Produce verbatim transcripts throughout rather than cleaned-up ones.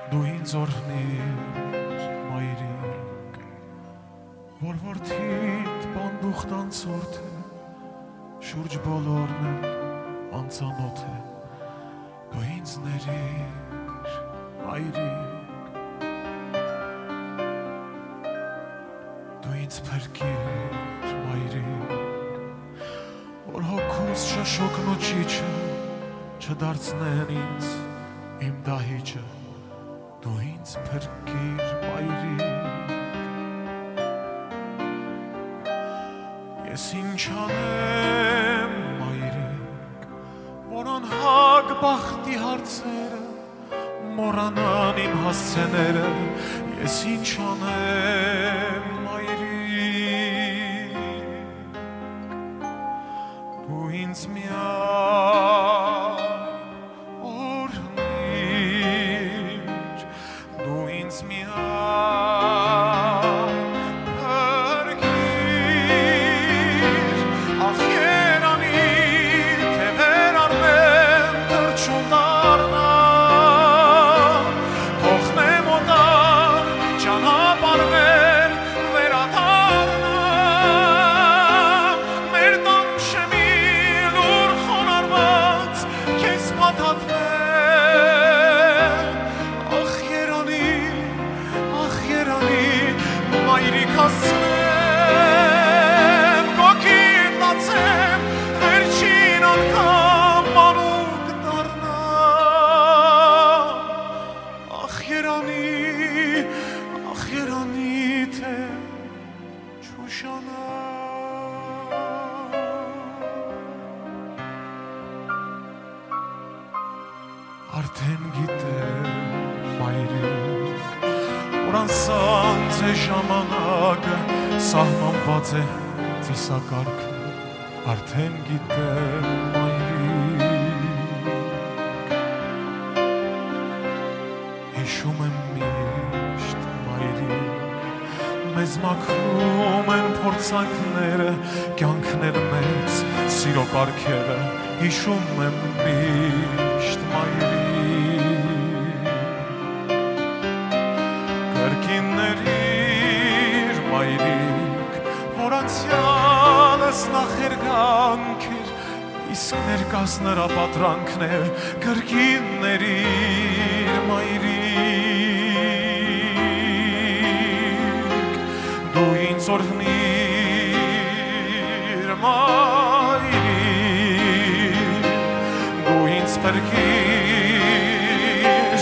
Դու ինձ օրհնիր, մայրիկ, որ որդիդ բանդուխտ անցորդ է, շուրջ բոլորն էլ անծանոթ է, Գո ինձ ներիր, մայրիկ, դու ինձ փրկիր, մայրիկ, որ հոգուս շշոկն ու ճիչը չդարձնեն ինձ իմ դահիճը, դու ինձ փրկիր, մայրիկ, ես ինչ անեմ, մայրիկ, որ անհագ բախտի հարցերը մոռանան իմ հասցեները, ես ինչ անեմ, մայրիկ, դու ինձ միայն օրհնիր, դու ինձ միայն փրկիր, ախ երանի թե վերարնեմ թրջուն դառնամ, թողնեմ օտար ճանապարհներ վերադառնամ, մեր տան շեմի լուր խոնարհված քեզ պատատվեմ, ախ երանի, ախ երանի, մայրիկ հասցնեմ, գոգին լացեմ, վերջին անգամ մանուկ դառնամ, ախ երանի, ախ երանի, թե չուշանամ, արդեն գիտեմ, մայրիկ, որ անսանձ է ժամանակը, սահմանված է ծիսակարգը, արդեն գիտեմ, մայրիկ, հիշում եմ միշտ, մայրիկ, մեզ մաքրում են փորձանքները, կյանքներ մեծ, սիրո պարգևը, հիշում եմ միշտ, մայրիկ, կրկին ներիր, մայրիկ, որ անցյալս նախերգանք էր, իսկ ներկաս նրա պատրանքն է, կրկին ներիր, մայրիկ, դու ինձ օրհնիր, մայրիկ, դու ինձ փրկիր,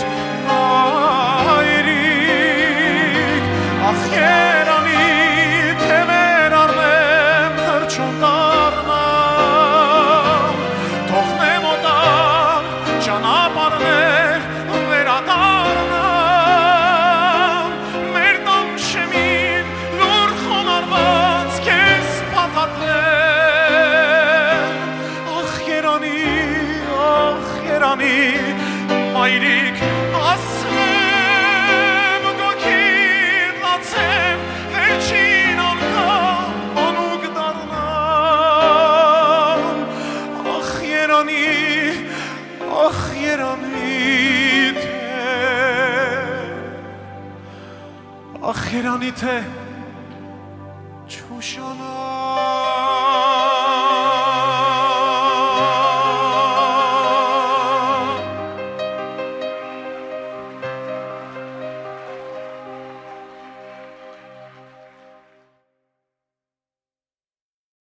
մայրիկ, ախ երանի թե վերարնեմ թրջուն դառնամ, թողնեմ օտար ճանապարհներ վերադառնամ, մեր տան շեմին լուր խոնարհված քեզ պատատվեմ, ախ երանի, ախ երանի, մայրիկ ասեմ, գոգին լացեմ, վերջին անգամ մանուկ դառնամ, ախ երանի, ախ երանի, թե ախ երանի, թե չուշանամ,